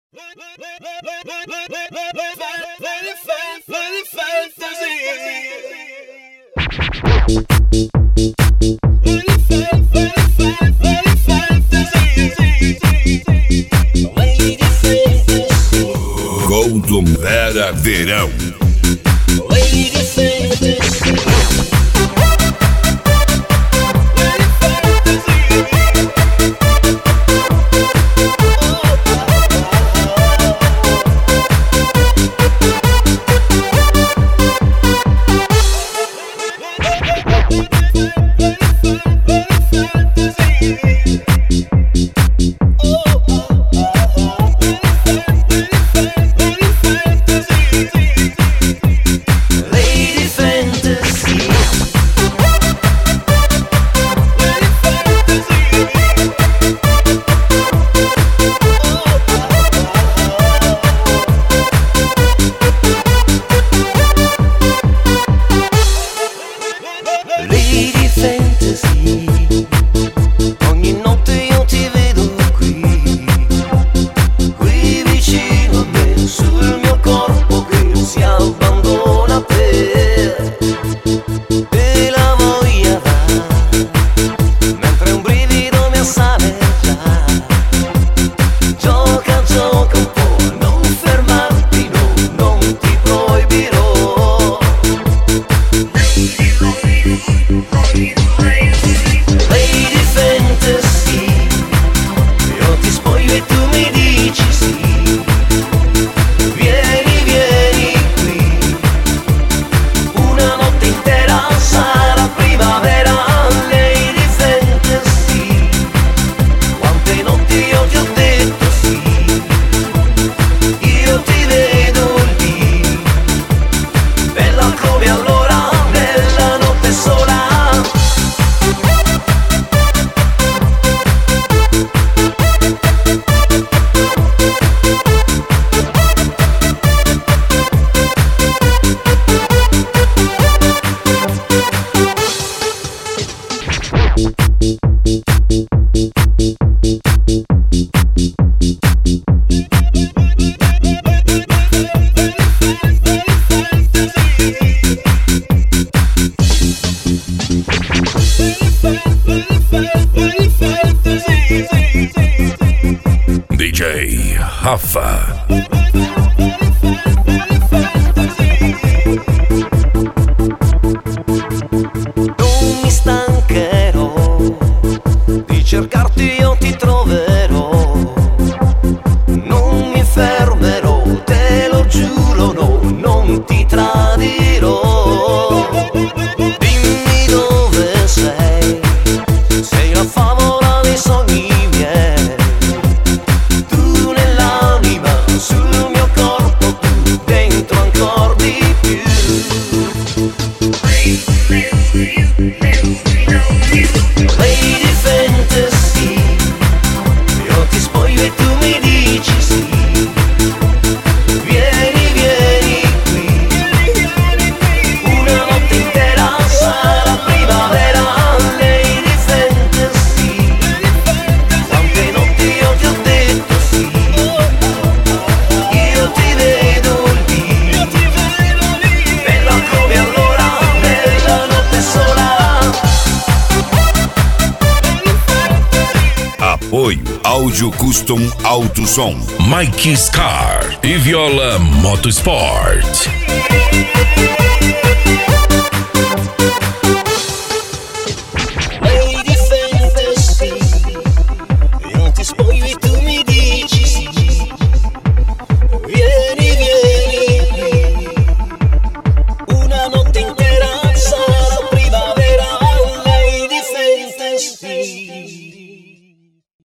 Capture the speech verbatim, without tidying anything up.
Golden Vera Verão. D J Rafa. Non mi stancherò di cercarti, io ti troverò. Non mi fermerò, te lo giuro, no, non ti tradirò. Dimmi dove sei, sei la favola dei sogni miei. Tu nell'anima, sul mio corpo, tu dentro ancora di più. Lady Fantasy, io ti spoglio e tu mi dici sì. Vieni, vieni qui, una notte intera sarà primavera. Lady Fantasy, quante notti io ti ho detto sì. Io ti vedo lì, bella come allora, nella notte sola. Apoio Áudio Custom Auto Som, Mike Scar e Viola Motorsport.